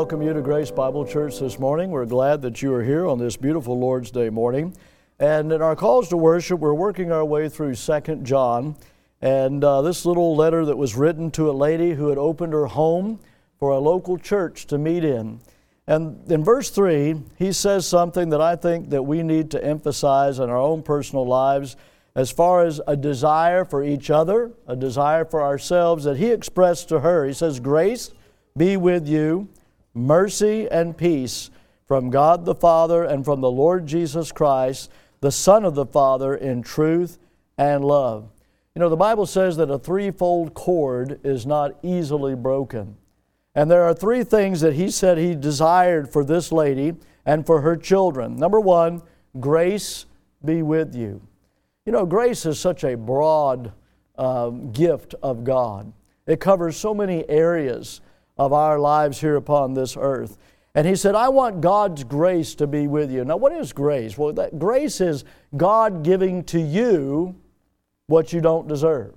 welcome you to Grace Bible Church this morning. We're glad that you are here on this beautiful Lord's Day morning. And in our calls to worship, we're working our way through 2 John. And this little letter that was written to a lady who had opened her home for a local church to meet in. And in verse 3, he says something that I think that we need to emphasize in our own personal lives as far as a desire for each other, a desire for ourselves that he expressed to her. He says, "Grace be with you, mercy and peace from God the Father and from the Lord Jesus Christ, the Son of the Father, in truth and love." You know, the Bible says that a threefold cord is not easily broken. And there are three things that he said he desired for this lady and for her children. Number one, grace be with you. You know, grace is such a broad gift of God. It covers so many areas of our lives here upon this earth. And he said, I want God's grace to be with you. Now, what is grace? Well, that grace is God giving to you what you don't deserve.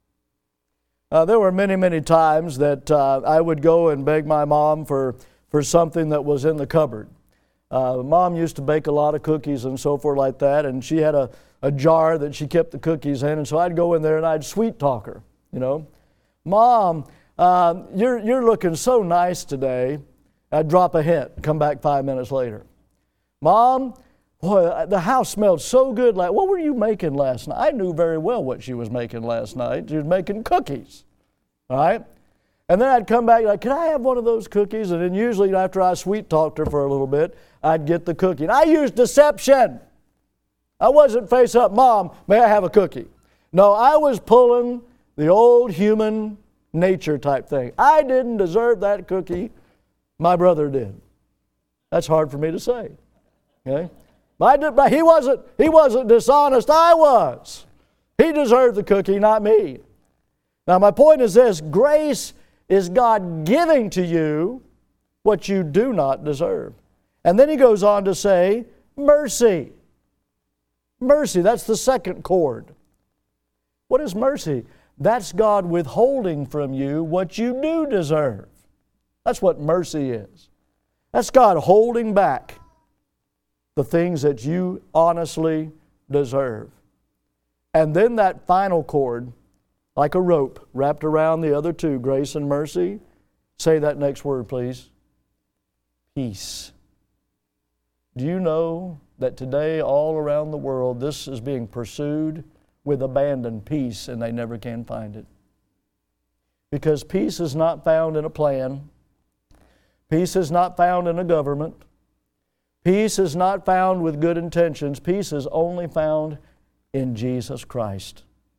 There were many, many times that I would go and beg my mom for something that was in the cupboard. Mom used to bake a lot of cookies and so forth like that, and she had a jar that she kept the cookies in, and so I'd go in there and I'd sweet talk her, you know. Mom, you're looking so nice today. I'd drop a hint, come back 5 minutes later. Mom, boy, the house smelled so good. What were you making last night? I knew very well what she was making last night. She was making cookies, all right? And then I'd come back like, can I have one of those cookies? And then usually after I sweet talked her for a little bit, I'd get the cookie. And I used deception. I wasn't face up, Mom, may I have a cookie? No, I was pulling the old human nature type thing. I didn't deserve that cookie. My brother did. That's hard for me to say. Okay? But he wasn't dishonest. I was. He deserved the cookie, not me. Now my point is this: grace is God giving to you what you do not deserve. And then he goes on to say, mercy. Mercy, that's the second chord. What is mercy? That's God withholding from you what you do deserve. That's what mercy is. That's God holding back the things that you honestly deserve. And then that final chord, like a rope wrapped around the other two, grace and mercy. Say that next word, please. Peace. Do you know that today all around the world this is being pursued with abandon, peace, and they never can find it? Because peace is not found in a plan. Peace is not found in a government. Peace is not found with good intentions. Peace is only found in Jesus Christ.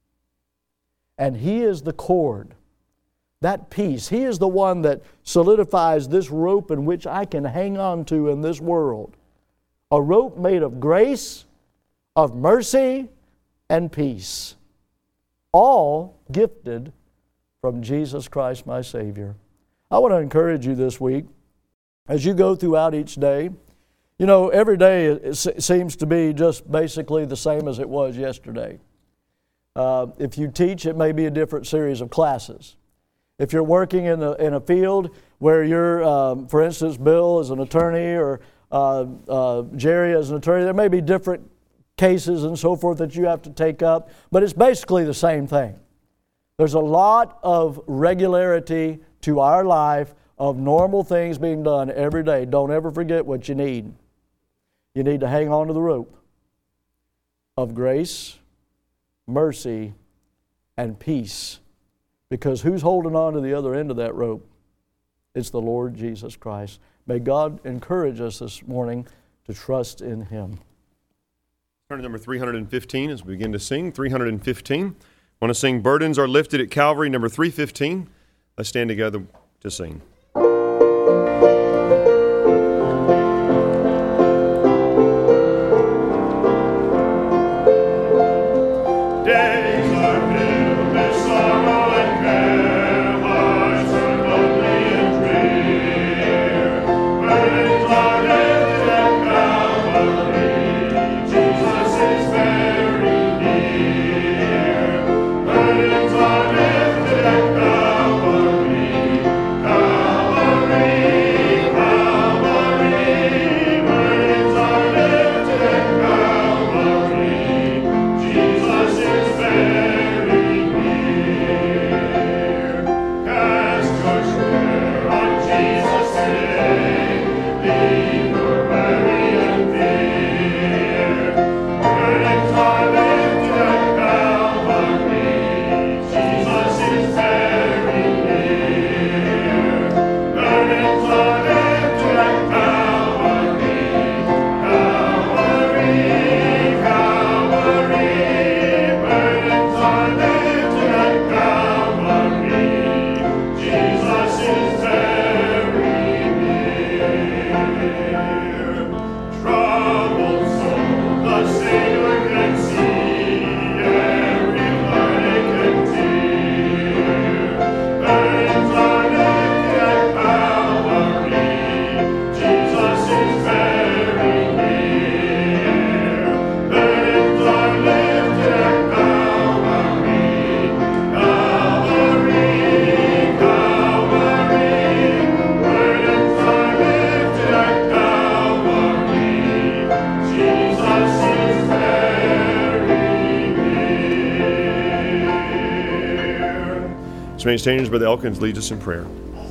And He is the cord. That peace, He is the one that solidifies this rope in which I can hang on to in this world. A rope made of grace, of mercy, and peace. All gifted from Jesus Christ, my Savior. I want to encourage you this week, as you go throughout each day. You know, every day it seems to be just basically the same as it was yesterday. If you teach, it may be a different series of classes. If you're working in a field where you're, for instance, Bill is an attorney or Jerry is an attorney, there may be different cases and so forth that you have to take up, but it's basically the same thing. There's a lot of regularity to our life of normal things being done every day. Don't ever forget what you need. You need to hang on to the rope of grace, mercy, and peace. Because who's holding on to the other end of that rope? It's the Lord Jesus Christ. May God encourage us this morning to trust in Him. Turn to number 315 as we begin to sing. 315. I want to sing Burdens Are Lifted at Calvary, number 315. Let's stand together to sing. Burdens are lifted at Calvary. remain standing as Brother Elkins leads us in prayer.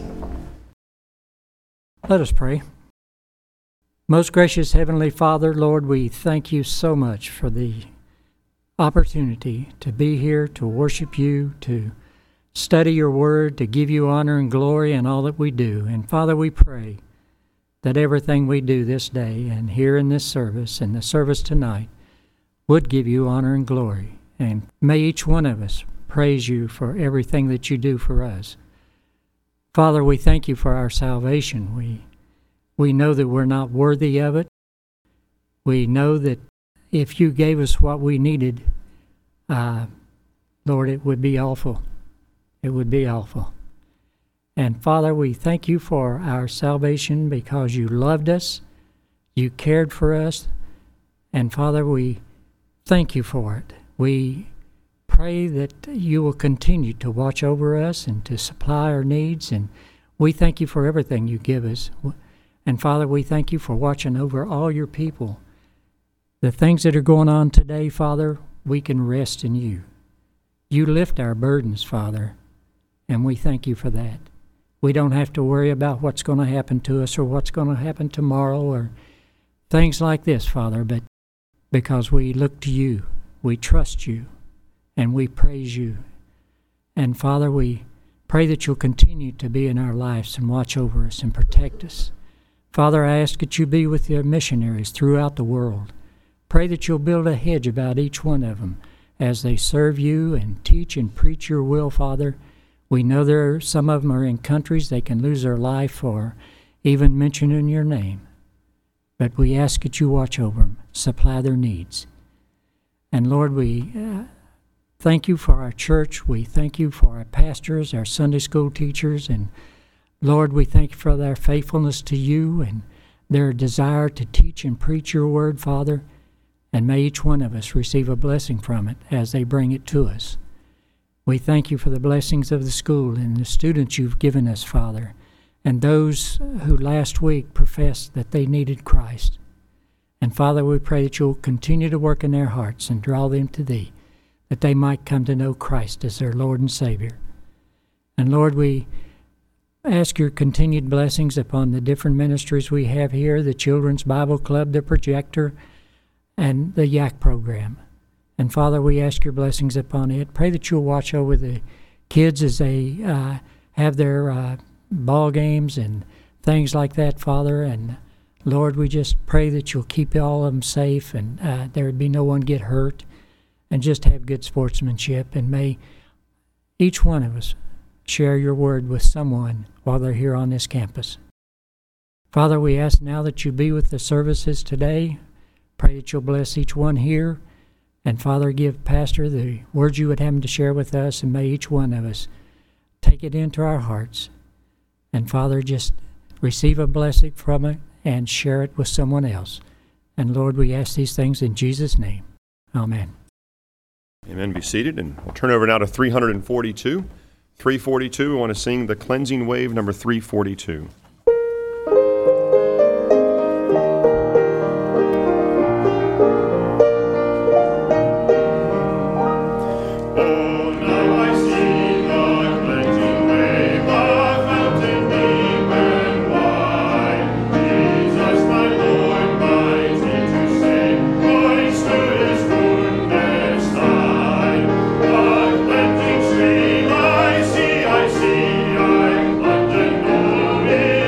Let us pray. Most gracious Heavenly Father, Lord, we thank you so much for the opportunity to be here, to worship you, to study your word, to give you honor and glory in all that we do. And Father, we pray that everything we do this day and here in this service and the service tonight would give you honor and glory. And may each one of us praise you for everything that you do for us. Father, we thank you for our salvation. We know that we're not worthy of it. We know that if you gave us what we needed, Lord, it would be awful. It would be awful. And Father, we thank you for our salvation because you loved us, you cared for us, and Father, we thank you for it. We pray that you will continue to watch over us and to supply our needs, and we thank you for everything you give us. And Father, we thank you for watching over all your people. The things that are going on today, Father, we can rest in you. You lift our burdens, Father, and we thank you for that. We don't have to worry about what's going to happen to us or what's going to happen tomorrow or things like this, Father, but because we look to you, we trust you, and we praise you. And Father, we pray that you'll continue to be in our lives and watch over us and protect us. Father, I ask that you be with your missionaries throughout the world. Pray that you'll build a hedge about each one of them as they serve you and teach and preach your will, Father. We know some of them are in countries they can lose their life for even mentioning your name. But we ask that you watch over them, supply their needs. And Lord, we thank you for our church. We thank you for our pastors, our Sunday school teachers. And Lord, we thank you for their faithfulness to you and their desire to teach and preach your word, Father. And may each one of us receive a blessing from it as they bring it to us. We thank you for the blessings of the school and the students you've given us, Father, and those who last week professed that they needed Christ. And Father, we pray that you'll continue to work in their hearts and draw them to thee, that they might come to know Christ as their Lord and Savior. And Lord, we ask your continued blessings upon the different ministries we have here, the Children's Bible Club, the Projector, and the YAC program. And Father, we ask your blessings upon it. Pray that you'll watch over the kids as they have their ball games and things like that, Father. And Lord, we just pray that you'll keep all of them safe and there would be no one get hurt, and just have good sportsmanship. And may each one of us share your word with someone while they're here on this campus. Father, we ask now that you be with the services today. Pray that you'll bless each one here. And Father, give Pastor the words you would have him to share with us, and may each one of us take it into our hearts. And Father, just receive a blessing from it and share it with someone else. And Lord, we ask these things in Jesus' name. Amen. Amen. Be seated, and we'll turn over now to 342. 342, we want to sing the Cleansing Wave, number 342. I see, I'm London,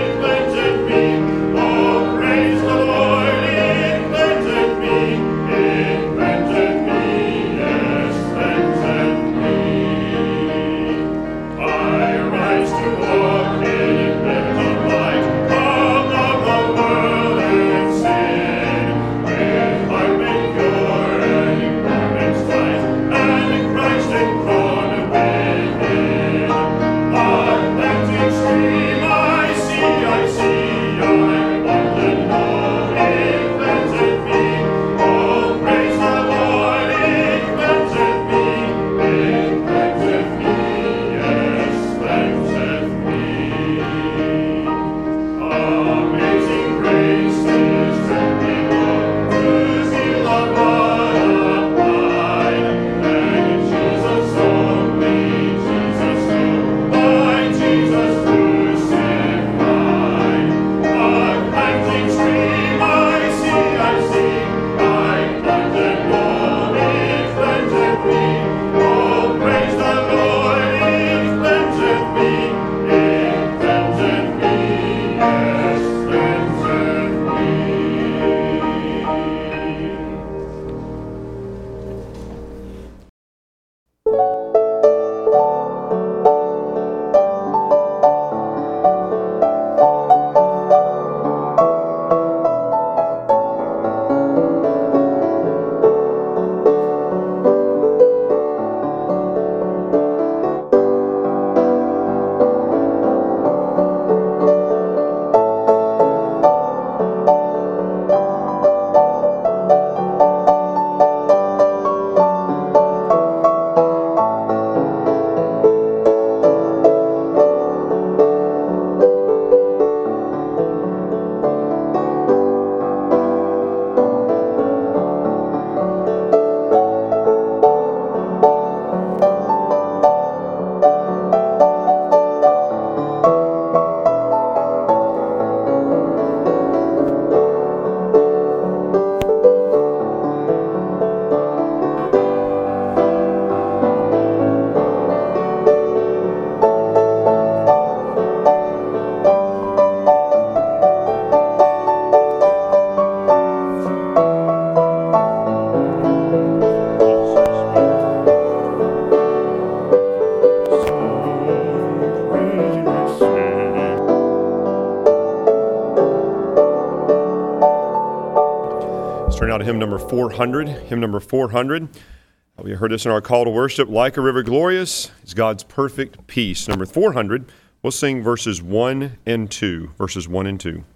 Turn out to hymn number 400. Hymn number 400. We heard this in our call to worship. Like a river glorious is God's perfect peace. Number 400. We'll sing verses 1 and 2. Verses 1 and 2.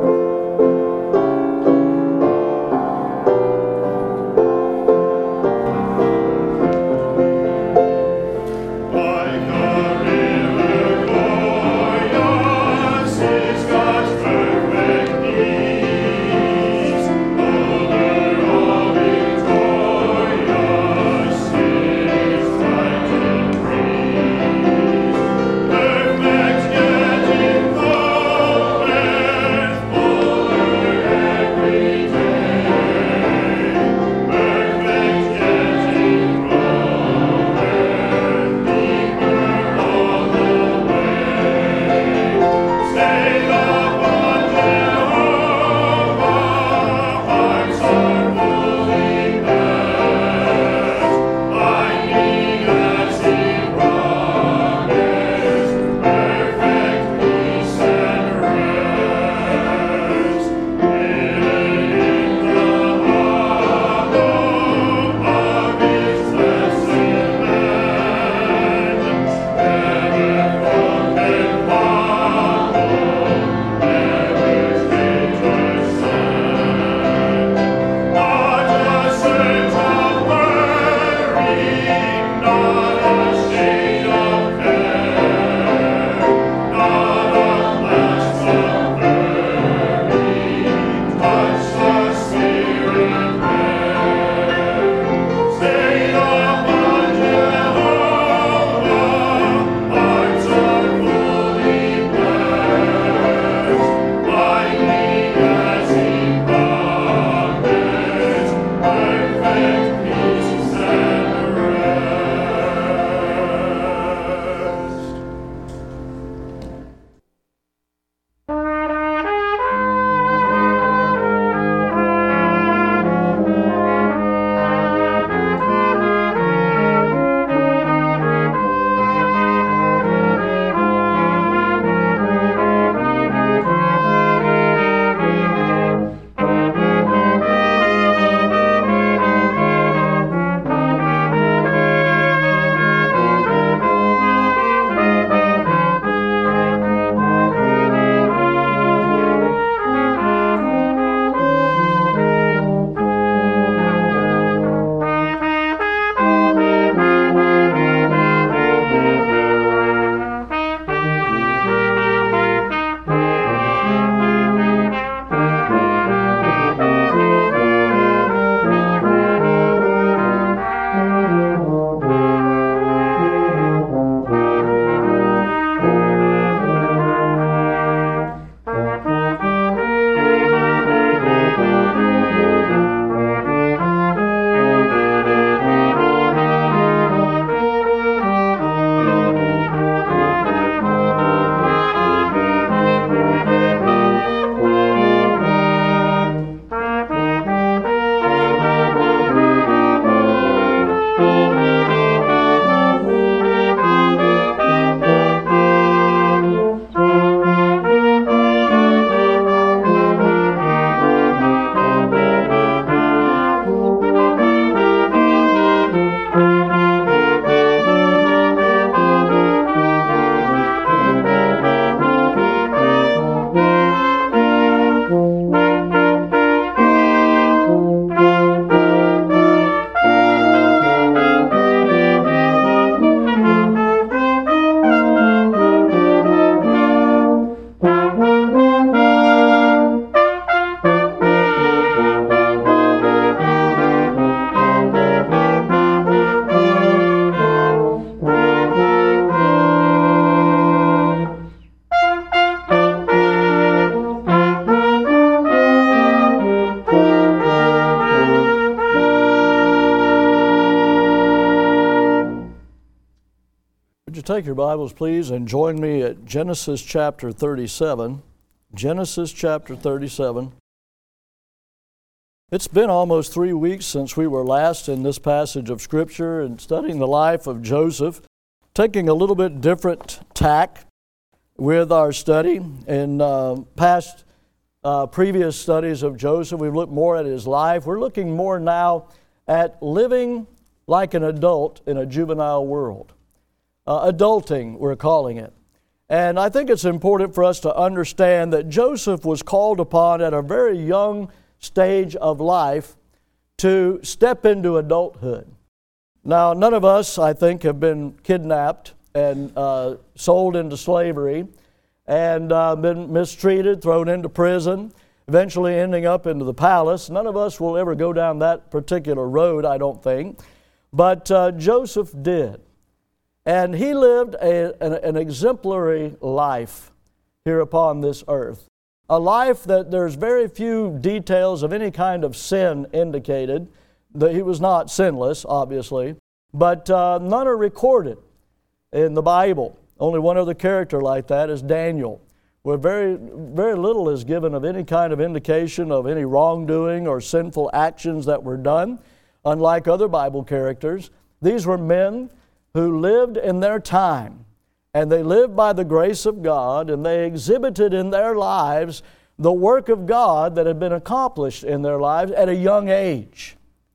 Take your Bibles, please, and join me at Genesis chapter 37. Genesis chapter 37. It's been almost 3 weeks since we were last in this passage of Scripture and studying the life of Joseph, taking a little bit different tack with our study. In past previous studies of Joseph. We've looked more at his life. We're looking more now at living like an adult in a juvenile world. Adulting, we're calling it. And I think it's important for us to understand that Joseph was called upon at a very young stage of life to step into adulthood. Now, none of us, I think, have been kidnapped and sold into slavery and been mistreated, thrown into prison, eventually ending up into the palace. None of us will ever go down that particular road, I don't think. But Joseph did. And he lived an exemplary life here upon this earth. A life that there's very few details of any kind of sin indicated. That he was not sinless, obviously, but none are recorded in the Bible. Only one other character like that is Daniel, where very little is given of any kind of indication of any wrongdoing or sinful actions that were done. Unlike other Bible characters, these were men who lived in their time, and they lived by the grace of God, and they exhibited in their lives the work of God that had been accomplished in their lives at a young age.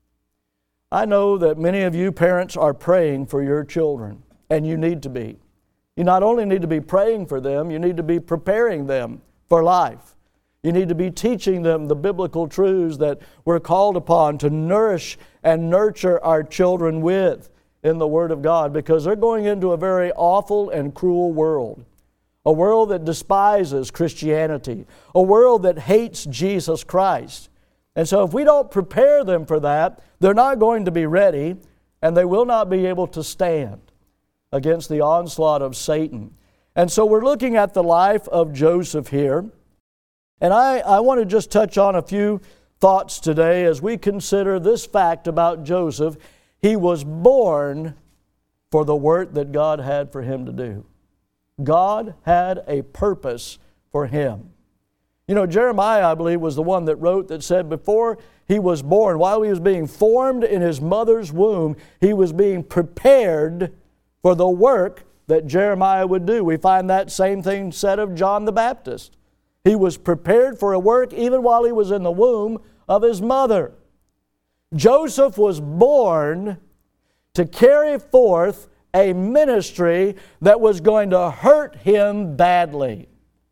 I know that many of you parents are praying for your children, and you need to be. You not only need to be praying for them, you need to be preparing them for life. You need to be teaching them the biblical truths that we're called upon to nourish and nurture our children with in the Word of God, because they're going into a very awful and cruel world. A world that despises Christianity. A world that hates Jesus Christ. And so if we don't prepare them for that, they're not going to be ready, and they will not be able to stand against the onslaught of Satan. And so we're looking at the life of Joseph here. And I want to just touch on a few thoughts today as we consider this fact about Joseph. He was born for the work that God had for him to do. God had a purpose for him. You know, Jeremiah, I believe, was the one that wrote that said before he was born, while he was being formed in his mother's womb, he was being prepared for the work that Jeremiah would do. We find that same thing said of John the Baptist. He was prepared for a work even while he was in the womb of his mother. Joseph was born to carry forth a ministry that was going to hurt him badly.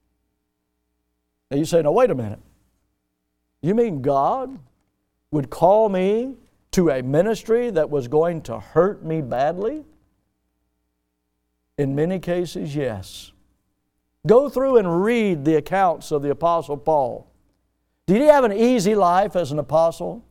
Now you say, now wait a minute. You mean God would call me to a ministry that was going to hurt me badly? In many cases, yes. Go through and read the accounts of the Apostle Paul. Did he have an easy life as an apostle?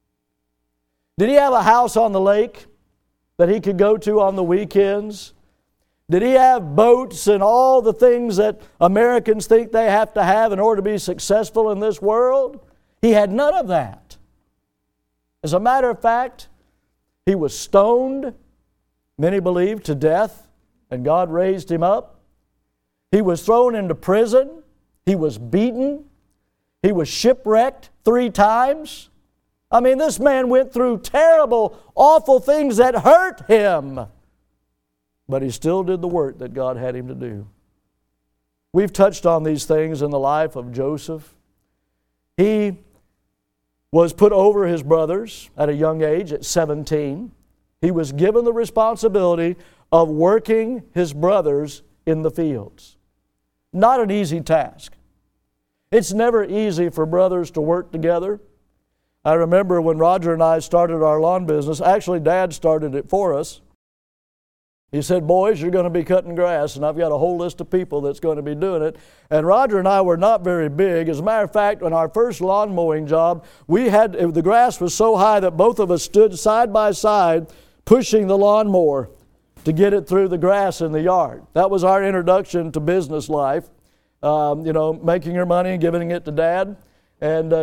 Did he have a house on the lake that he could go to on the weekends? Did he have boats and all the things that Americans think they have to have in order to be successful in this world? He had none of that. As a matter of fact, he was stoned, many believe, to death, and God raised him up. He was thrown into prison. He was beaten. He was shipwrecked 3 times. I mean, this man went through terrible, awful things that hurt him. But he still did the work that God had him to do. We've touched on these things in the life of Joseph. He was put over his brothers at a young age, at 17. He was given the responsibility of working his brothers in the fields. Not an easy task. It's never easy for brothers to work together. I remember when Roger and I started our lawn business, actually Dad started it for us. He said, boys, you're going to be cutting grass, and I've got a whole list of people that's going to be doing it. And Roger and I were not very big. As a matter of fact, on our first lawn mowing job, the grass was so high that both of us stood side by side pushing the lawnmower to get it through the grass in the yard. That was our introduction to business life, making your money and giving it to Dad. And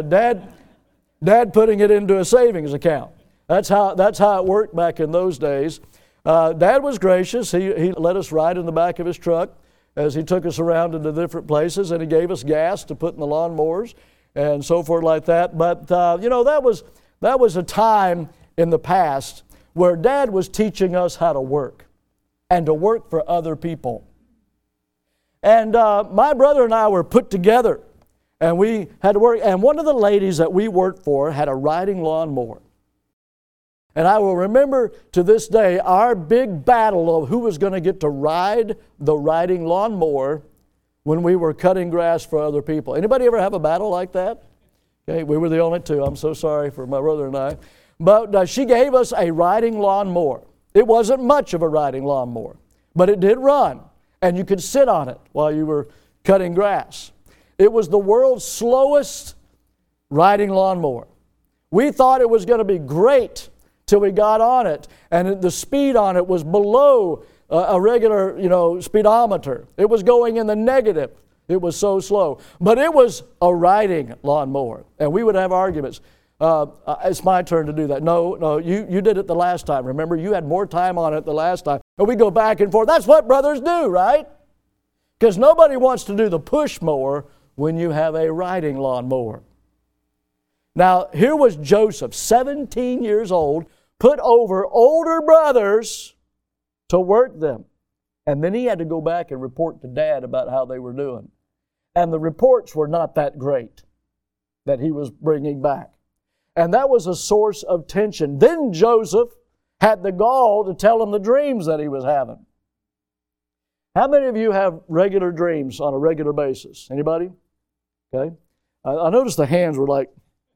Dad putting it into a savings account. That's how it worked back in those days. Dad was gracious. He let us ride in the back of his truck as he took us around into different places, and he gave us gas to put in the lawnmowers and so forth like that. But, that was a time in the past where Dad was teaching us how to work and to work for other people. And my brother and I were put together And we had to work. And one of the ladies that we worked for had a riding lawnmower. And I will remember to this day our big battle of who was going to get to ride the riding lawnmower when we were cutting grass for other people. Anybody ever have a battle like that? Okay, we were the only two. I'm so sorry for my brother and I. But she gave us a riding lawnmower. It wasn't much of a riding lawnmower, but it did run, and you could sit on it while you were cutting grass. It was the world's slowest riding lawnmower. We thought it was going to be great till we got on it, and the speed on it was below a regular, speedometer. It was going in the negative. It was so slow. But it was a riding lawnmower, and we would have arguments. It's my turn to do that. No, you did it the last time. Remember, you had more time on it the last time. And we go back and forth. That's what brothers do, right? Because nobody wants to do the push mower when you have a riding lawnmower. Now, here was Joseph, 17 years old, put over older brothers to work them. And then he had to go back and report to Dad about how they were doing. And the reports were not that great that he was bringing back. And that was a source of tension. Then Joseph had the gall to tell him the dreams that he was having. How many of you have regular dreams on a regular basis? Anybody? Okay. I noticed the hands were like,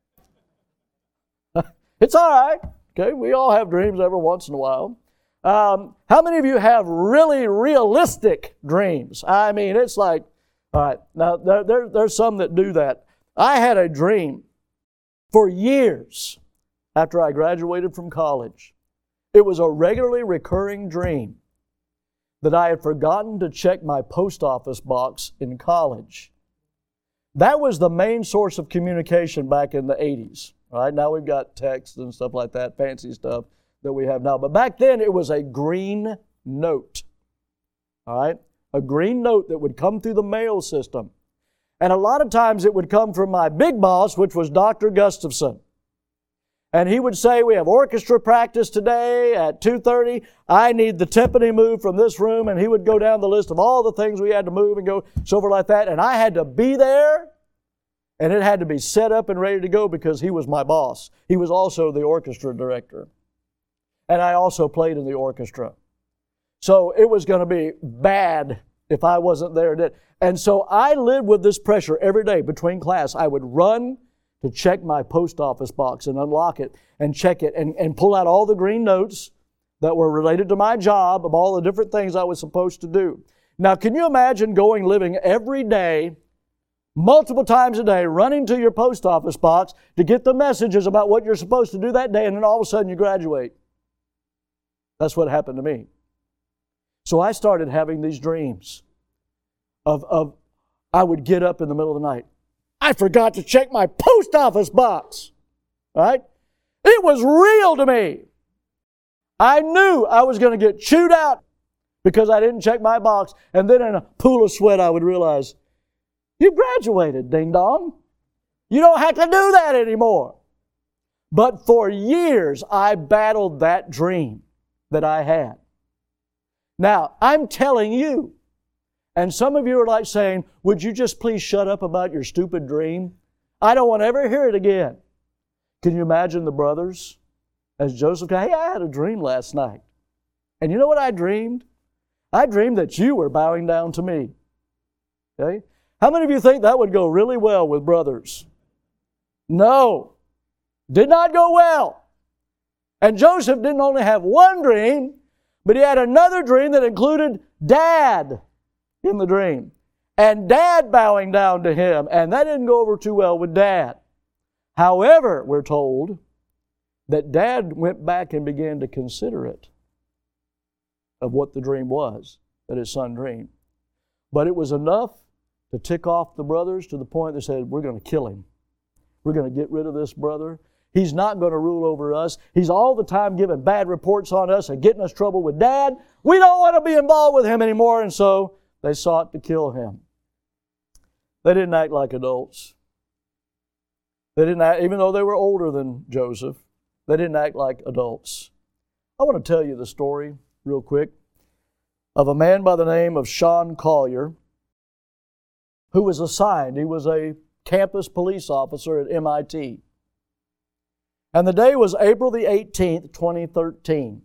it's all right. Okay, we all have dreams every once in a while. How many of you have really realistic dreams? I mean, it's like, all right, now there's some that do that. I had a dream for years after I graduated from college. It was a regularly recurring dream that I had forgotten to check my post office box in college. That was the main source of communication back in the 80s. Right? Now we've got text and stuff like that, fancy stuff that we have now. But back then it was a green note. All right? A green note that would come through the mail system. And a lot of times it would come from my big boss, which was Dr. Gustafson. And he would say, we have orchestra practice today at 2:30. I need the timpani moved from this room. And he would go down the list of all the things we had to move and go so forth like that. And I had to be there. And it had to be set up and ready to go because he was my boss. He was also the orchestra director. And I also played in the orchestra. So it was going to be bad if I wasn't there. And so I lived with this pressure every day between class. I would run to check my post office box and unlock it and check it and pull out all the green notes that were related to my job of all the different things I was supposed to do. Now, can you imagine living every day, multiple times a day, running to your post office box to get the messages about what you're supposed to do that day, and then all of a sudden you graduate? That's what happened to me. So I started having these dreams of I would get up in the middle of the night. I forgot to check my post office box. Right? It was real to me. I knew I was going to get chewed out because I didn't check my box. And then in a pool of sweat I would realize, you graduated, ding dong. You don't have to do that anymore. But for years, I battled that dream that I had. Now, I'm telling you, and some of you are like saying, would you just please shut up about your stupid dream? I don't want to ever hear it again. Can you imagine the brothers? As Joseph said, hey, I had a dream last night. And you know what I dreamed? I dreamed that you were bowing down to me. Okay? How many of you think that would go really well with brothers? No. Did not go well. And Joseph didn't only have one dream, but he had another dream that included Dad in the dream. And Dad bowing down to him. And that didn't go over too well with Dad. However, we're told that Dad went back and began to consider it of what the dream was that his son dreamed. But it was enough to tick off the brothers to the point they said, we're going to kill him. We're going to get rid of this brother. He's not going to rule over us. He's all the time giving bad reports on us and getting us trouble with Dad. We don't want to be involved with him anymore. And so they sought to kill him. They didn't act like adults. They didn't act, even though they were older than Joseph, they didn't act like adults. I want to tell you the story real quick of a man by the name of Sean Collier who was assigned. He was a campus police officer at MIT. And the day was April the 18th, 2013.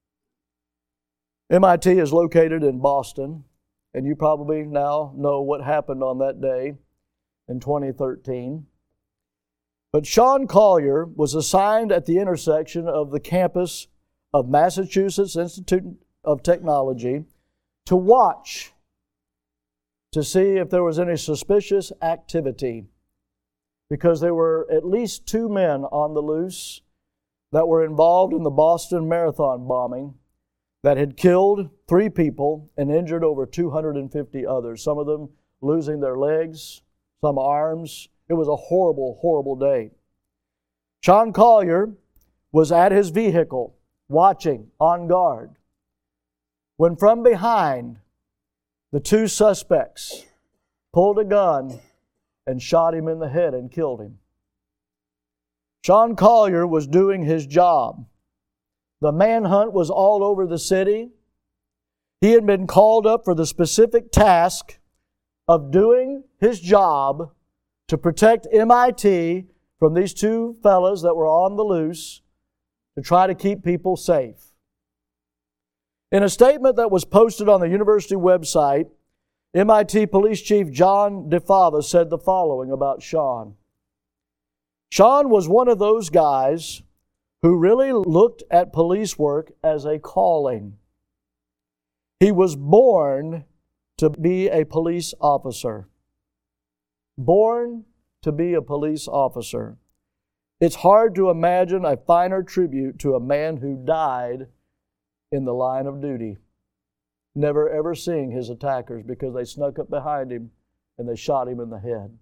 MIT is located in Boston, and you probably now know what happened on that day in 2013. But Sean Collier was assigned at the intersection of the campus of Massachusetts Institute of Technology to watch to see if there was any suspicious activity, because there were at least 2 men on the loose that were involved in the Boston Marathon bombing that had killed 3 people and injured over 250 others, some of them losing their legs, some arms. It was a horrible, horrible day. Sean Collier was at his vehicle, watching, on guard, when from behind, the 2 suspects pulled a gun and shot him in the head and killed him. Sean Collier was doing his job. The manhunt was all over the city. He had been called up for the specific task of doing his job to protect MIT from these 2 fellas that were on the loose to try to keep people safe. In a statement that was posted on the university website, MIT Police Chief John DeFava said the following about Sean. Sean was one of those guys who really looked at police work as a calling. He was born to be a police officer. Born to be a police officer. It's hard to imagine a finer tribute to a man who died in the line of duty, never ever seeing his attackers because they snuck up behind him and they shot him in the head.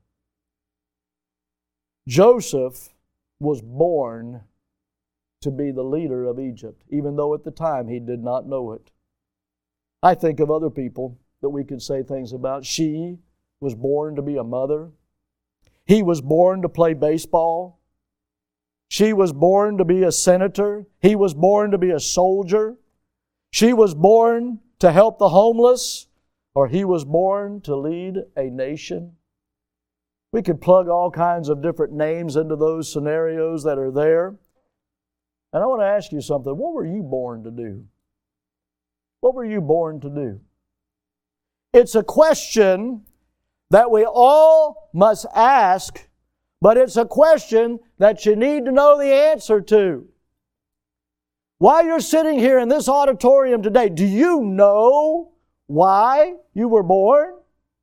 Joseph was born to be the leader of Egypt, even though at the time he did not know it. I think of other people that we could say things about. She was born to be a mother. He was born to play baseball. She was born to be a senator. He was born to be a soldier. She was born to help the homeless, or he was born to lead a nation. We could plug all kinds of different names into those scenarios that are there. And I want to ask you something. What were you born to do? What were you born to do? It's a question that we all must ask, but it's a question that you need to know the answer to. While you're sitting here in this auditorium today, do you know why you were born?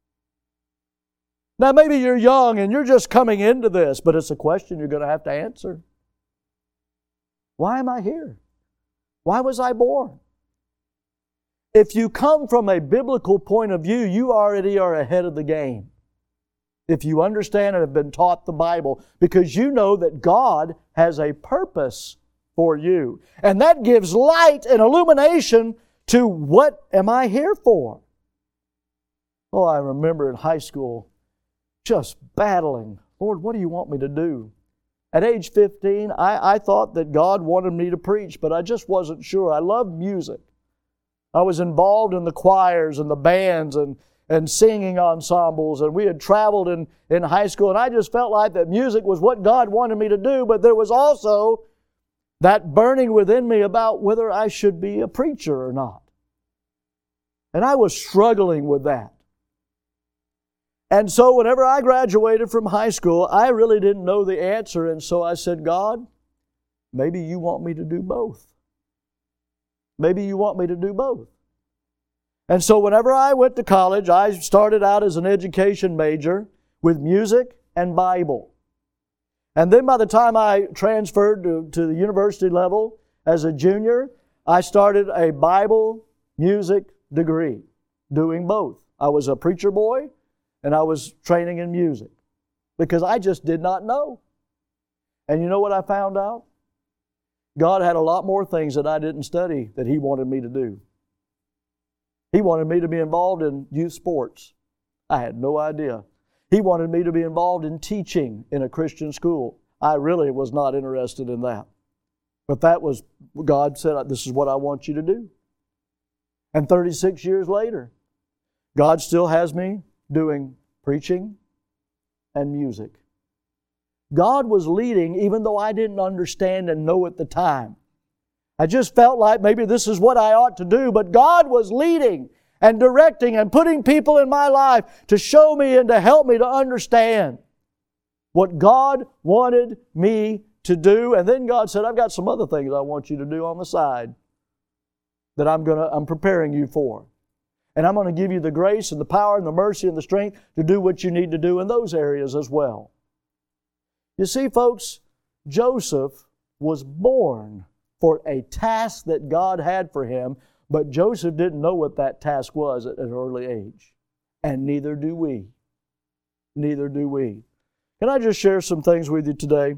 Now, maybe you're young and you're just coming into this, but it's a question you're going to have to answer. Why am I here? Why was I born? If you come from a biblical point of view, you already are ahead of the game. If you understand and have been taught the Bible, because you know that God has a purpose for you. And that gives light and illumination to what am I here for? Oh, I remember in high school just battling. Lord, what do you want me to do? At age 15, I thought that God wanted me to preach, but I just wasn't sure. I loved music. I was involved in the choirs and the bands and singing ensembles, and we had traveled in high school, and I just felt like that music was what God wanted me to do, but there was also that burning within me about whether I should be a preacher or not. And I was struggling with that. And so whenever I graduated from high school, I really didn't know the answer, and so I said, God, maybe you want me to do both. Maybe you want me to do both. And so whenever I went to college, I started out as an education major with music and Bible. And then by the time I transferred to the university level as a junior, I started a Bible music degree, doing both. I was a preacher boy, and I was training in music because I just did not know. And you know what I found out? God had a lot more things that I didn't study that He wanted me to do. He wanted me to be involved in youth sports. I had no idea. He wanted me to be involved in teaching in a Christian school. I really was not interested in that. But that was, God said, this is what I want you to do. And 36 years later, God still has me doing preaching, and music. God was leading even though I didn't understand and know at the time. I just felt like maybe this is what I ought to do, but God was leading and directing and putting people in my life to show me and to help me to understand what God wanted me to do. And then God said, I've got some other things I want you to do on the side that I'm preparing you for. And I'm going to give you the grace and the power and the mercy and the strength to do what you need to do in those areas as well. You see, folks, Joseph was born for a task that God had for him, but Joseph didn't know what that task was at an early age. And neither do we. Neither do we. Can I just share some things with you today?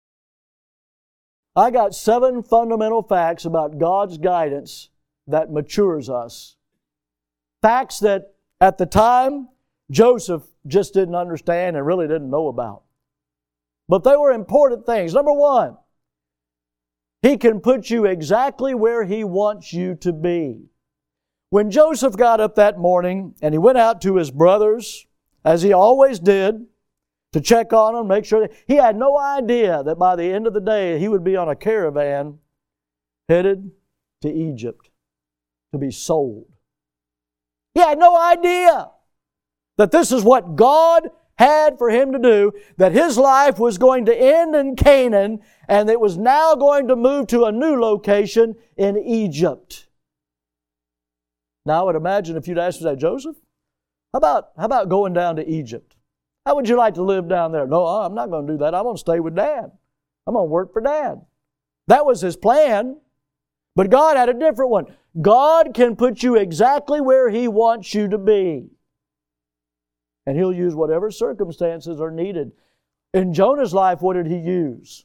I got 7 fundamental facts about God's guidance that matures us. Facts that at the time Joseph just didn't understand and really didn't know about. But they were important things. Number 1, He can put you exactly where He wants you to be. When Joseph got up that morning and he went out to his brothers, as he always did, to check on them, make sure he had no idea that by the end of the day he would be on a caravan headed to Egypt to be sold. He had no idea that this is what God had for him to do, that his life was going to end in Canaan and it was now going to move to a new location in Egypt. Now I would imagine if you'd asked me, Joseph, how about going down to Egypt? How would you like to live down there? No, I'm not going to do that. I'm going to stay with Dad. I'm going to work for Dad. That was his plan. But God had a different one. God can put you exactly where He wants you to be. And He'll use whatever circumstances are needed. In Jonah's life, what did He use?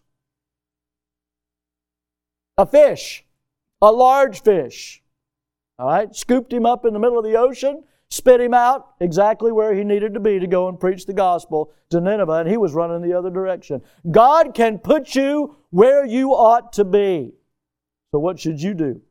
A fish. A large fish. All right? Scooped him up in the middle of the ocean, spit him out exactly where he needed to be to go and preach the gospel to Nineveh, and he was running the other direction. God can put you where you ought to be. So what should you do?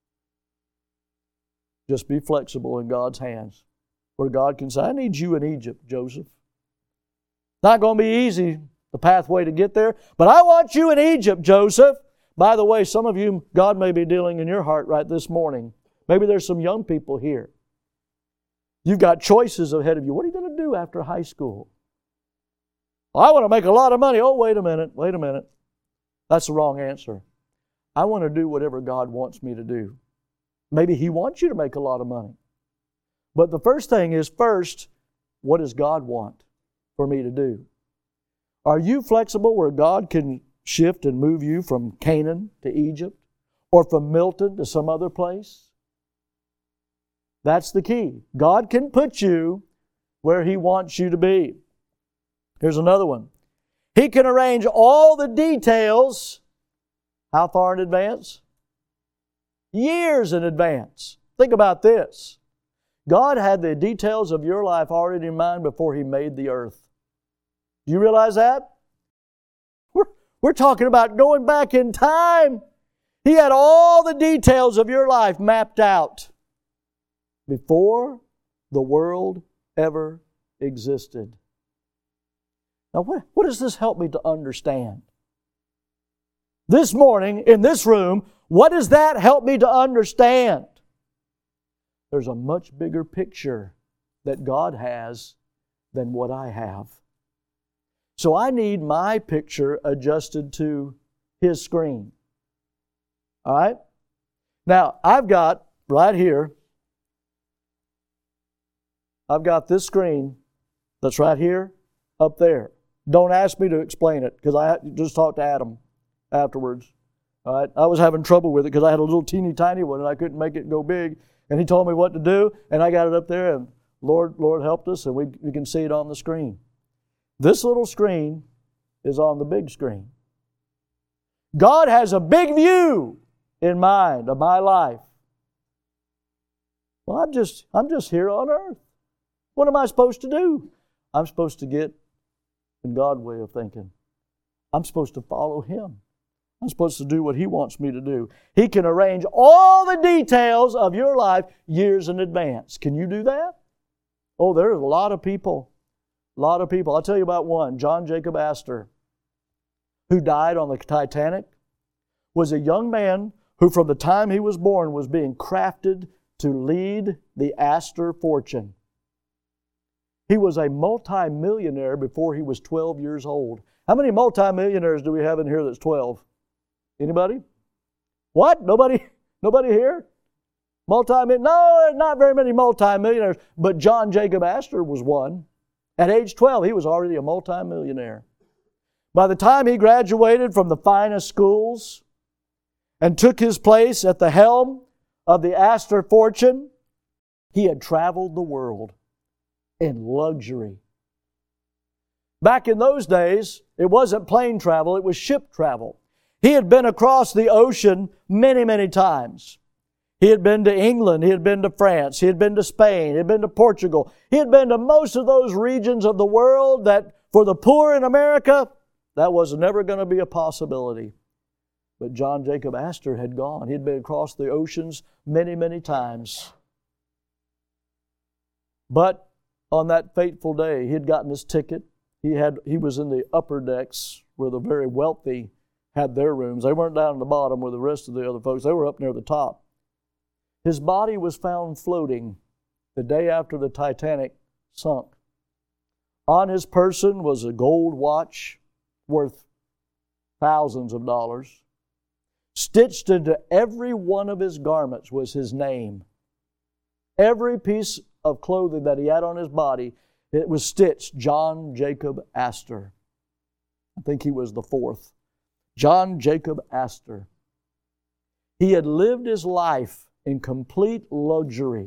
Just be flexible in God's hands. Where God can say, I need you in Egypt, Joseph. Not going to be easy, the pathway to get there, but I want you in Egypt, Joseph. By the way, some of you, God may be dealing in your heart right this morning. Maybe there's some young people here. You've got choices ahead of you. What are you going to do after high school? Well, I want to make a lot of money. Oh, wait a minute. That's the wrong answer. I want to do whatever God wants me to do. Maybe He wants you to make a lot of money. But the first thing is, what does God want for me to do? Are you flexible where God can shift and move you from Canaan to Egypt or from Milton to some other place? That's the key. God can put you where He wants you to be. Here's another one. He can arrange all the details. How far in advance? Years in advance. Think about this. God had the details of your life already in mind before He made the earth. Do you realize that? We're talking about going back in time. He had all the details of your life mapped out before the world ever existed. Now, what does this help me to understand? This morning, in this room, what does that help me to understand? There's a much bigger picture that God has than what I have. So I need my picture adjusted to His screen. All right? Now, I've got right here, I've got this screen that's right here, up there. Don't ask me to explain it because I just talked to Adam afterwards. All right? I was having trouble with it because I had a little teeny tiny one and I couldn't make it go big. And he told me what to do, and I got it up there, and Lord helped us, and we can see it on the screen. This little screen is on the big screen. God has a big view in mind of my life. Well, I'm just here on earth. What am I supposed to do? I'm supposed to get in God's way of thinking. I'm supposed to follow Him. I'm supposed to do what He wants me to do. He can arrange all the details of your life years in advance. Can you do that? Oh, there are a lot of people A lot of people. I'll tell you about one, John Jacob Astor, who died on the Titanic, was a young man who from the time he was born was being crafted to lead the Astor fortune. He was a multimillionaire before he was 12 years old. How many multimillionaires do we have in here that's 12? Anybody? What? Nobody here? No, not very many multimillionaires, but John Jacob Astor was one. At age 12, he was already a multimillionaire. By the time he graduated from the finest schools and took his place at the helm of the Astor fortune, he had traveled the world in luxury. Back in those days, it wasn't plane travel, it was ship travel. He had been across the ocean many, many times. He had been to England, he had been to France, he had been to Spain, he had been to Portugal. He had been to most of those regions of the world that for the poor in America, that was never going to be a possibility. But John Jacob Astor had gone. He'd been across the oceans many, many times. But on that fateful day, he had gotten his ticket. He was in the upper decks where the very wealthy had their rooms. They weren't down at the bottom where the rest of the other folks, they were up near the top. His body was found floating the day after the Titanic sunk. On his person was a gold watch worth thousands of dollars. Stitched into every one of his garments was his name. Every piece of clothing that he had on his body, it was stitched, John Jacob Astor. I think he was the fourth. John Jacob Astor. He had lived his life in complete luxury.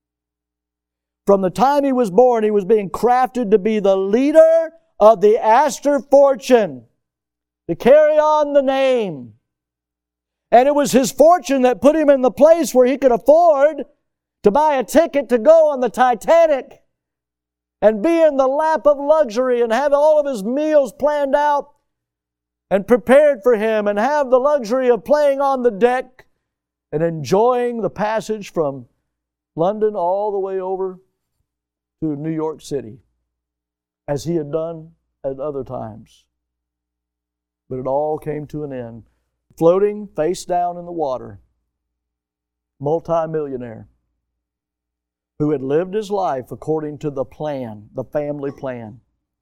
From the time he was born, he was being crafted to be the leader of the Astor fortune, to carry on the name. And it was his fortune that put him in the place where he could afford to buy a ticket to go on the Titanic and be in the lap of luxury and have all of his meals planned out and prepared for him and have the luxury of playing on the deck and enjoying the passage from London all the way over to New York City, as he had done at other times. But it all came to an end. Floating face down in the water, multimillionaire, who had lived his life according to the plan, the family plan.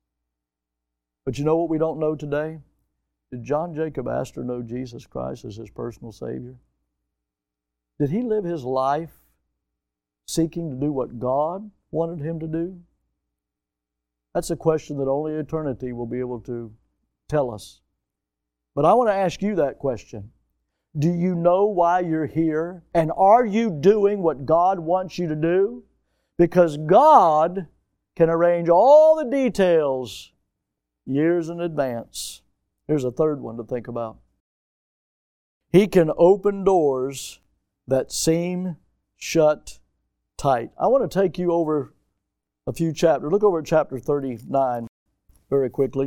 But you know what we don't know today? Did John Jacob Astor know Jesus Christ as his personal Savior? Did he live his life seeking to do what God wanted him to do? That's a question that only eternity will be able to tell us. But I want to ask you that question. Do you know why you're here? And are you doing what God wants you to do? Because God can arrange all the details years in advance. Here's a third one to think about. He can open doors that seem shut tight. I want to take you over a few chapters. Look over at chapter 39 very quickly.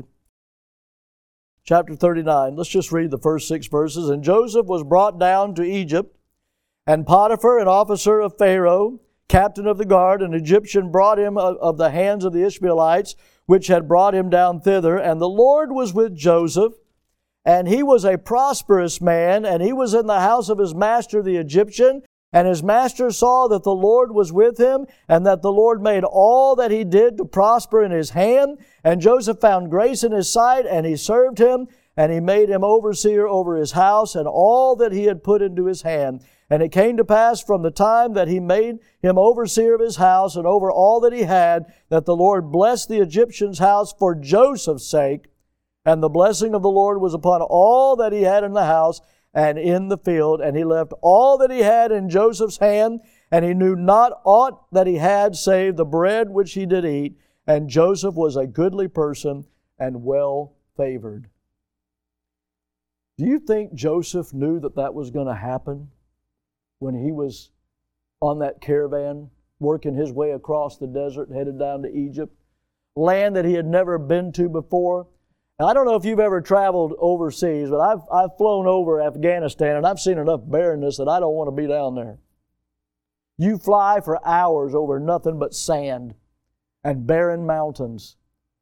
Chapter 39, let's just read the first 6 verses. And Joseph was brought down to Egypt, and Potiphar, an officer of Pharaoh, captain of the guard, an Egyptian, brought him of the hands of the Ishmaelites, which had brought him down thither. And the Lord was with Joseph, and he was a prosperous man, and he was in the house of his master the Egyptian. And his master saw that the Lord was with him, and that the Lord made all that he did to prosper in his hand. And Joseph found grace in his sight, and he served him, and he made him overseer over his house, and all that he had put into his hand. And it came to pass from the time that he made him overseer of his house, and over all that he had, that the Lord blessed the Egyptian's house for Joseph's sake. And the blessing of the Lord was upon all that he had in the house, and in the field, and he left all that he had in Joseph's hand, and he knew not aught that he had save the bread which he did eat. And Joseph was a goodly person and well favored. Do you think Joseph knew that that was going to happen when he was on that caravan, working his way across the desert, headed down to Egypt, land that he had never been to before? Now, I don't know if you've ever traveled overseas, but I've flown over Afghanistan, and I've seen enough barrenness that I don't want to be down there. You fly for hours over nothing but sand and barren mountains.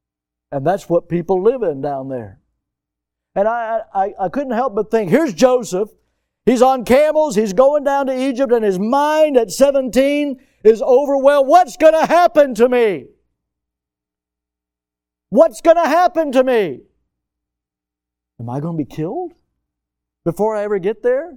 And that's what people live in down there. And I couldn't help but think, here's Joseph. He's on camels. He's going down to Egypt, and his mind at 17 is overwhelmed. What's going to happen to me? What's going to happen to me? Am I going to be killed before I ever get there?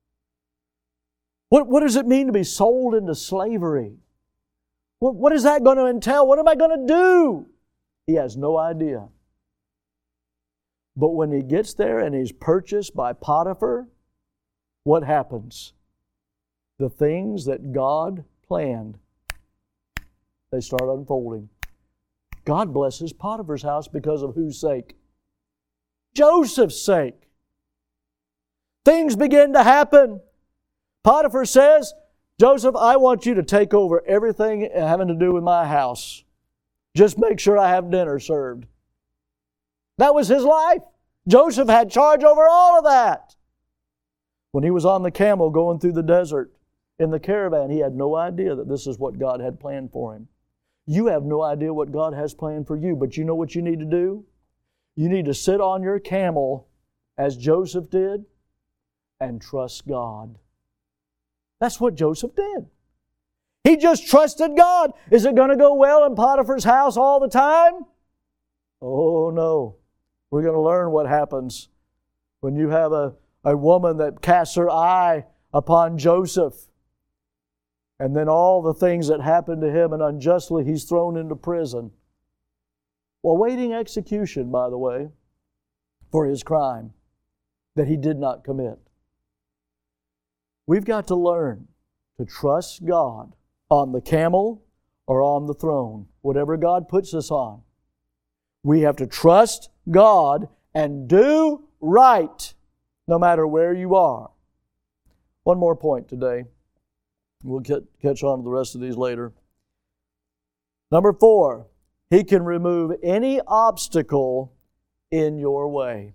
What does it mean to be sold into slavery? What is that going to entail? What am I going to do? He has no idea. But when he gets there and he's purchased by Potiphar, what happens? The things that God planned, they start unfolding. God blesses Potiphar's house because of whose sake? Joseph's sake. Things begin to happen. Potiphar says, Joseph, I want you to take over everything having to do with my house. Just make sure I have dinner served. That was his life. Joseph had charge over all of that. When he was on the camel going through the desert in the caravan, he had no idea that this is what God had planned for him. You have no idea what God has planned for you, but you know what you need to do? You need to sit on your camel as Joseph did and trust God. That's what Joseph did. He just trusted God. Is it going to go well in Potiphar's house all the time? Oh, no. We're going to learn what happens when you have a woman that casts her eye upon Joseph. And then all the things that happen to him, and unjustly he's thrown into prison. Awaiting execution, by the way, for his crime that he did not commit. We've got to learn to trust God on the camel or on the throne, whatever God puts us on. We have to trust God and do right no matter where you are. One more point today. We'll catch on to the rest of these later. Number 4, He can remove any obstacle in your way.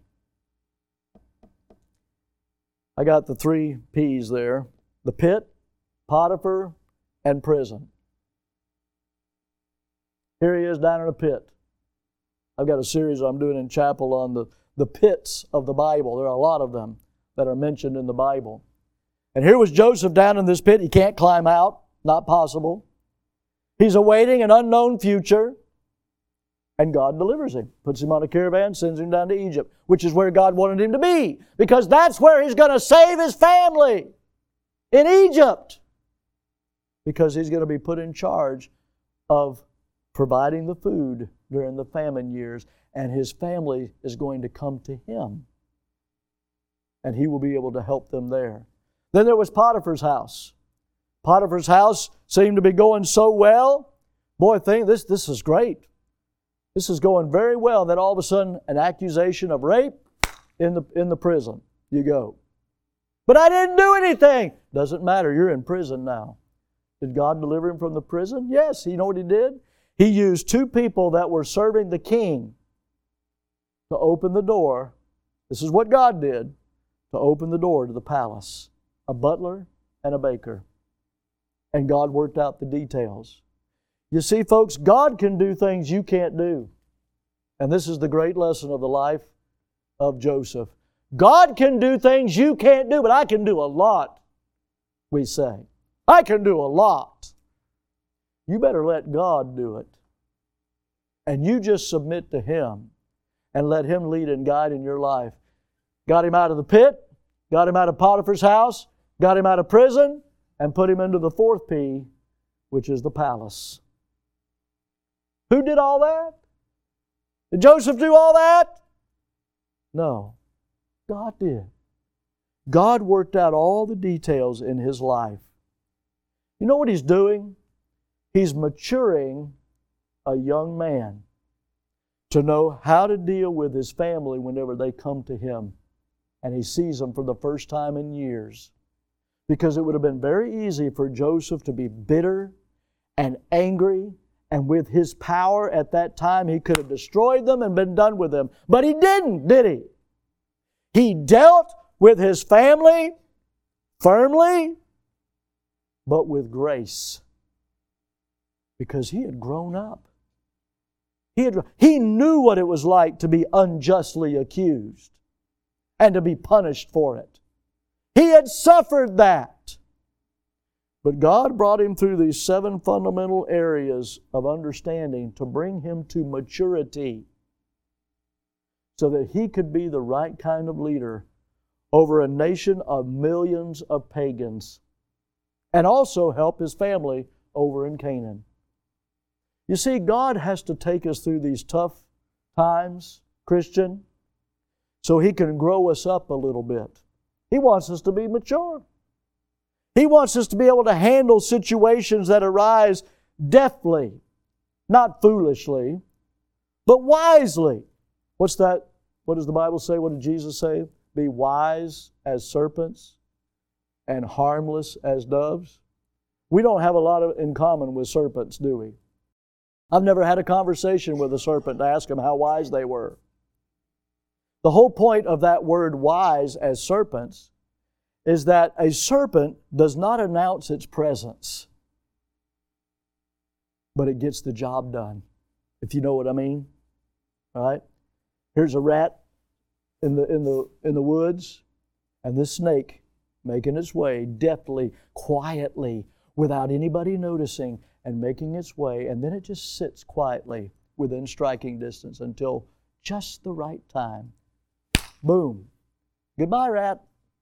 I got the 3 P's there. The pit, Potiphar, and prison. Here he is down in a pit. I've got a series I'm doing in chapel on the pits of the Bible. There are a lot of them that are mentioned in the Bible. And here was Joseph down in this pit. He can't climb out. Not possible. He's awaiting an unknown future. And God delivers him. Puts him on a caravan, sends him down to Egypt, which is where God wanted him to be. Because that's where he's going to save his family. In Egypt. Because he's going to be put in charge of providing the food during the famine years. And his family is going to come to him. And he will be able to help them there. Then there was Potiphar's house. Potiphar's house seemed to be going so well. Boy, this is great. This is going very well. Then all of a sudden, an accusation of rape in the prison. You go. But I didn't do anything. Doesn't matter. You're in prison now. Did God deliver him from the prison? Yes. You know what he did? He used 2 people that were serving the king to open the door. This is what God did. To open the door to the palace. A butler and a baker. And God worked out the details. You see, folks, God can do things you can't do. And this is the great lesson of the life of Joseph. God can do things you can't do, but I can do a lot, we say. I can do a lot. You better let God do it. And you just submit to Him and let Him lead and guide in your life. Got him out of the pit, got him out of Potiphar's house, got him out of prison, and put him into the 4th P, which is the palace. Who did all that? Did Joseph do all that? No. God did. God worked out all the details in his life. You know what he's doing? He's maturing a young man to know how to deal with his family whenever they come to him and he sees them for the first time in years. Because it would have been very easy for Joseph to be bitter and angry, and with his power at that time, he could have destroyed them and been done with them. But he didn't, did he? He dealt with his family firmly, but with grace. Because he had grown up. He knew what it was like to be unjustly accused and to be punished for it. He had suffered that. But God brought him through these 7 fundamental areas of understanding to bring him to maturity so that he could be the right kind of leader over a nation of millions of pagans and also help his family over in Canaan. You see, God has to take us through these tough times, Christian, so He can grow us up a little bit. He wants us to be mature. He wants us to be able to handle situations that arise deftly, not foolishly, but wisely. What's that? What does the Bible say? What did Jesus say? Be wise as serpents and harmless as doves. We don't have a lot in common with serpents, do we? I've never had a conversation with a serpent to ask them how wise they were. The whole point of that word wise as serpents is that a serpent does not announce its presence, but it gets the job done, if you know what I mean. All right? Here's a rat in the woods, and this snake making its way deftly, quietly, without anybody noticing, and making its way, and then it just sits quietly within striking distance until just the right time. Boom. Goodbye, rat.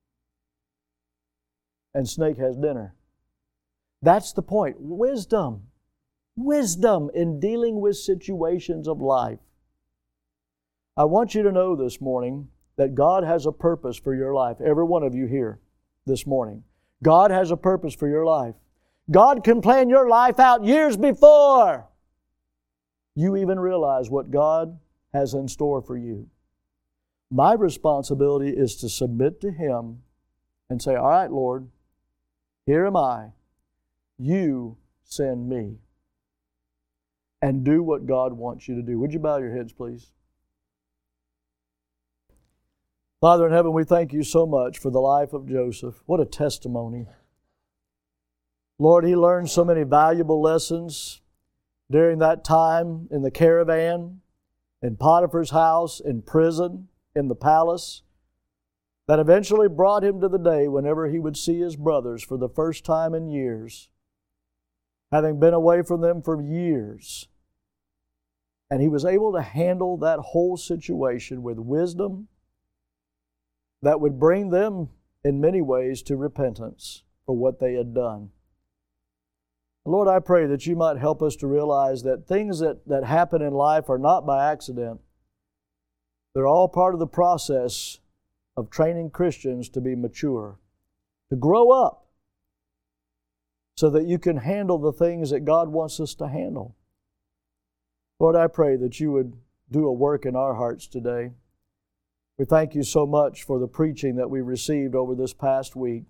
And snake has dinner. That's the point. Wisdom. Wisdom in dealing with situations of life. I want you to know this morning that God has a purpose for your life. Every one of you here this morning. God has a purpose for your life. God can plan your life out years before you even realize what God has in store for you. My responsibility is to submit to Him and say, all right, Lord, here am I. You send me. And do what God wants you to do. Would you bow your heads, please? Father in heaven, we thank you so much for the life of Joseph. What a testimony. Lord, he learned so many valuable lessons during that time in the caravan, in Potiphar's house, in prison, in the palace, that eventually brought him to the day whenever he would see his brothers for the first time in years, having been away from them for years. And he was able to handle that whole situation with wisdom that would bring them, in many ways, to repentance for what they had done. Lord, I pray that you might help us to realize that things that happen in life are not by accident. They're all part of the process of training Christians to be mature, to grow up, so that you can handle the things that God wants us to handle. Lord, I pray that you would do a work in our hearts today. We thank you so much for the preaching that we received over this past week.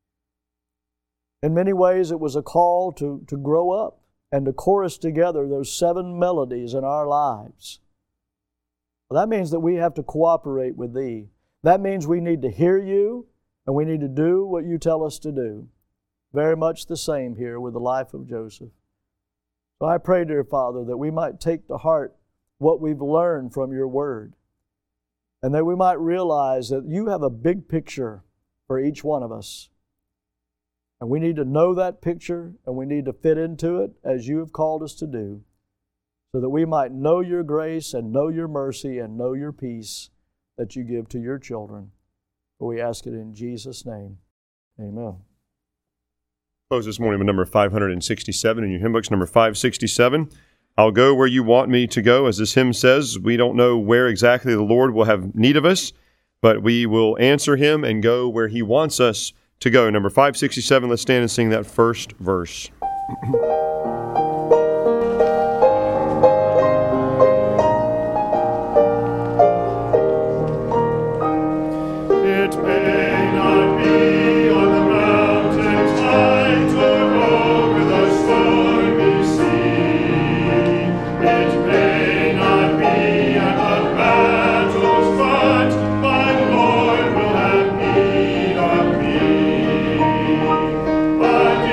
In many ways, it was a call to grow up and to chorus together those 7 melodies in our lives. Well, that means that we have to cooperate with Thee. That means we need to hear you and we need to do what you tell us to do. Very much the same here with the life of Joseph. So I pray, dear Father, that we might take to heart what we've learned from your word, and that we might realize that you have a big picture for each one of us. And we need to know that picture, and we need to fit into it as you have called us to do, so that we might know your grace and know your mercy and know your peace that you give to your children. For we ask it in Jesus' name. Amen. Close this morning with number 567 in your hymn books, number 567. I'll go where you want me to go. As this hymn says, we don't know where exactly the Lord will have need of us, but we will answer Him and go where He wants us to go. Number 567, let's stand and sing that first verse.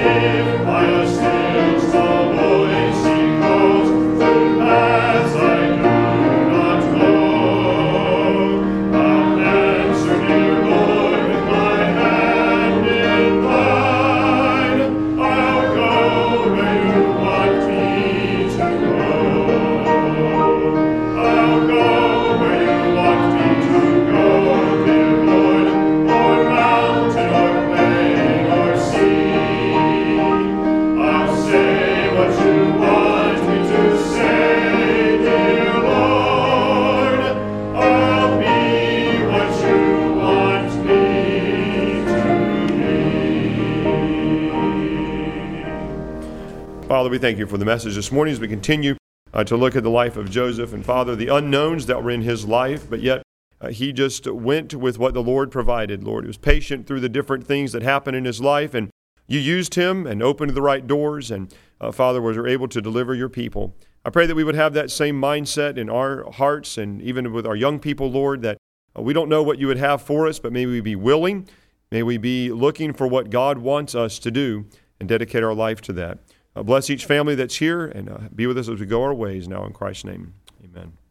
By a still small voice he calls, through paths I Father, we thank you for the message this morning as we continue to look at the life of Joseph. And Father, the unknowns that were in his life, but yet he just went with what the Lord provided. Lord, he was patient through the different things that happened in his life, and you used him and opened the right doors, and Father, was able to deliver your people. I pray that we would have that same mindset in our hearts and even with our young people, Lord, that we don't know what you would have for us, but may we be willing, may we be looking for what God wants us to do and dedicate our life to that. Bless each family that's here and be with us as we go our ways now in Christ's name. Amen.